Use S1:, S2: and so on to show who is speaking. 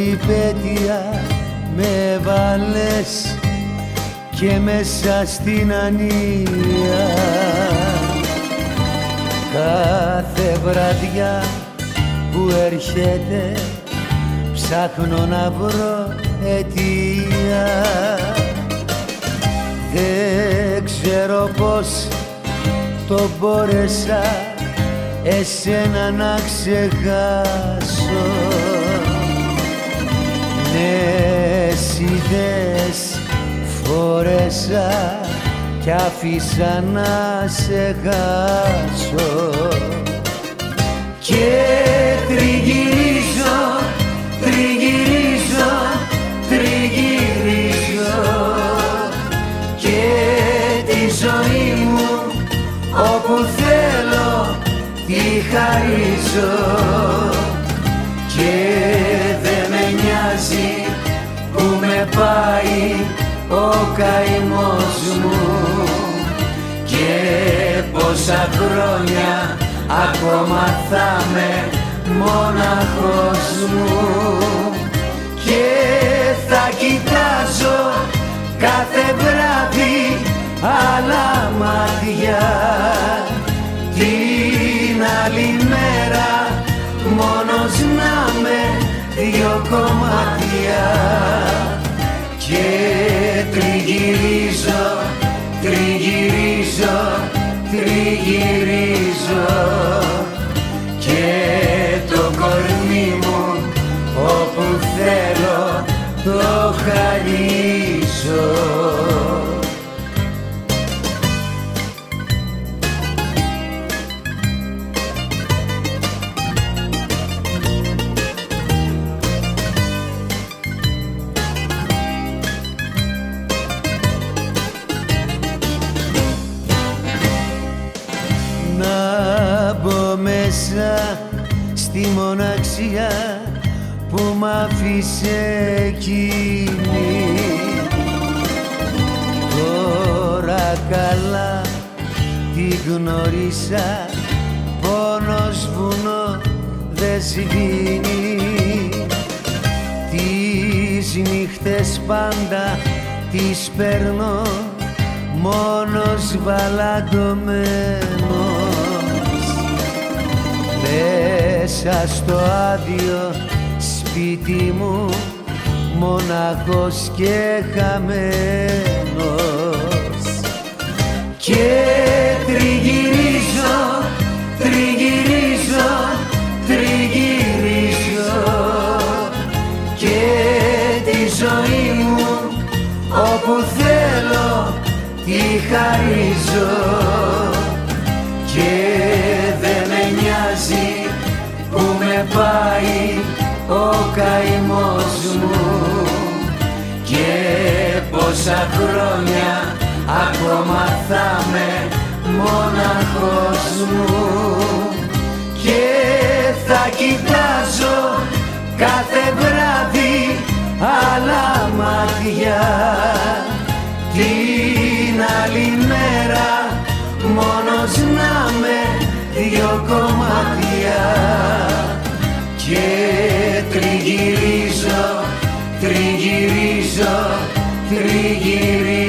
S1: περιπέτεια με βάλες και μέσα στην ανία. Κάθε βραδιά που έρχεται ψάχνω να βρω αιτία. Δεν ξέρω πως το μπόρεσα εσένα να ξεχάσω. Νέες ιδέες φορέσα κι άφησα να σε χάσω. Και τριγυρίζω, τριγυρίζω, τριγυρίζω και τη ζωή μου όπου θέλω τη χαρίζω. Και δε με νοιάζει που με πάει ο καημός μου και πόσα χρόνια ακόμα θα με μοναχός μου. Και θα κοιτάζω κάθε βράδυ άλλα μάτια, την άλλη μέρα μόνος να με δυο κομμάτια. Και τριγυρίζω, τριγυρίζω, τριγυρίζω και το κορμί μου όπου θέλω το χαρίζω. Να μπω μέσα στη μοναξιά που μ' άφησε εκείνη. Τώρα καλά τη γνώρισα, πόνος βουνό δεν σβήνει. Τις νύχτες πάντα τις παίρνω μόνος βαλαντωμένος. Μέσα στο άδειο σπίτι μου μοναχός και χαμένος. Και τριγυρίζω, τριγυρίζω, τριγυρίζω και τη ζωή μου όπου θέλω τη χαρίζω. Και δε με νοιάζει που με πάει ο καημός μου και πόσα χρόνια ακόμα θα με μοναχός μου. Και θα κοιτάζω κάθε βράδυ άλλα μάτια, την άλλη μέρα μόνος να με δυο κομμάτια. Και τριγυρίζω, τριγυρίζω, τριγυρίζω